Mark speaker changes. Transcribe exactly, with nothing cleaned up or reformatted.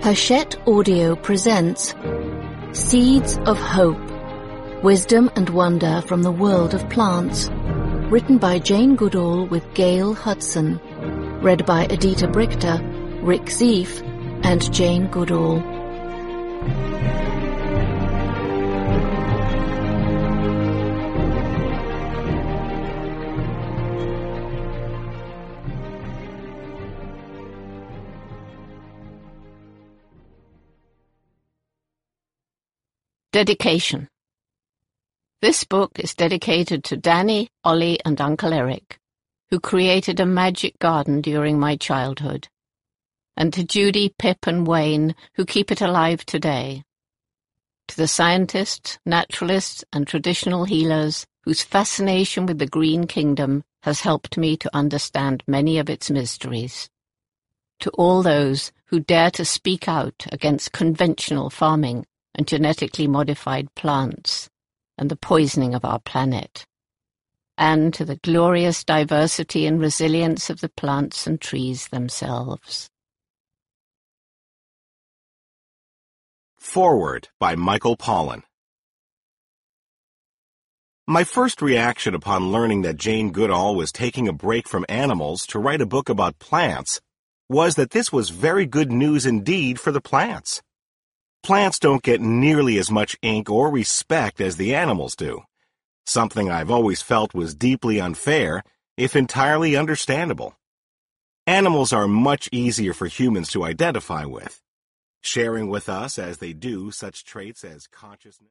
Speaker 1: Hachette Audio presents Seeds of Hope, Wisdom and Wonder from the World of Plants, written by Jane Goodall with Gail Hudson, read by Adita Brichter, Rick Zeef, and Jane Goodall.
Speaker 2: Dedication. This book is dedicated to Danny, Ollie, and Uncle Eric, who created a magic garden during my childhood, and to Judy, Pip, and Wayne, who keep it alive today, to the scientists, naturalists, and traditional healers whose fascination with the Green Kingdom has helped me to understand many of its mysteries, to all those who dare to speak out against conventional farming and genetically modified plants, and the poisoning of our planet, and to the glorious diversity and resilience of the plants and trees themselves.
Speaker 3: Foreword by Michael Pollan. My first reaction upon learning that Jane Goodall was taking a break from animals to write a book about plants was that this was very good news indeed for the plants. Plants don't get nearly as much ink or respect as the animals do, something I've always felt was deeply unfair, if entirely understandable. Animals are much easier for humans to identify with, sharing with us as they do such traits as consciousness.